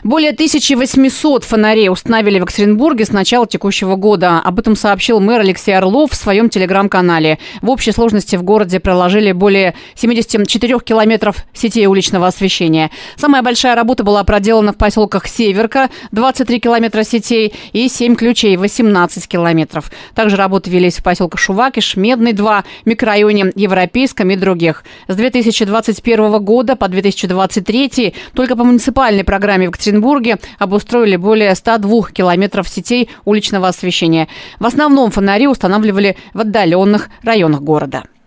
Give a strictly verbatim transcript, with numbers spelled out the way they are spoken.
Более тысяча восемьсот фонарей установили в Екатеринбурге с начала текущего года. Об этом сообщил мэр Алексей Орлов в своем телеграм-канале. В общей сложности в городе проложили более семьдесят четыре километров сетей уличного освещения. Самая большая работа была проделана в поселках Северка – двадцать три километра сетей и семь ключей – восемнадцать километров. Также работы велись в поселках Шувакиш, Медный два, микрорайоне Европейском и других. С две тысячи двадцать первого года по две тысячи двадцать третий только по муниципальной программе в Екатеринбурге В Екатеринбурге обустроили более ста двух километров сетей уличного освещения. В основном фонари устанавливали в отдаленных районах города.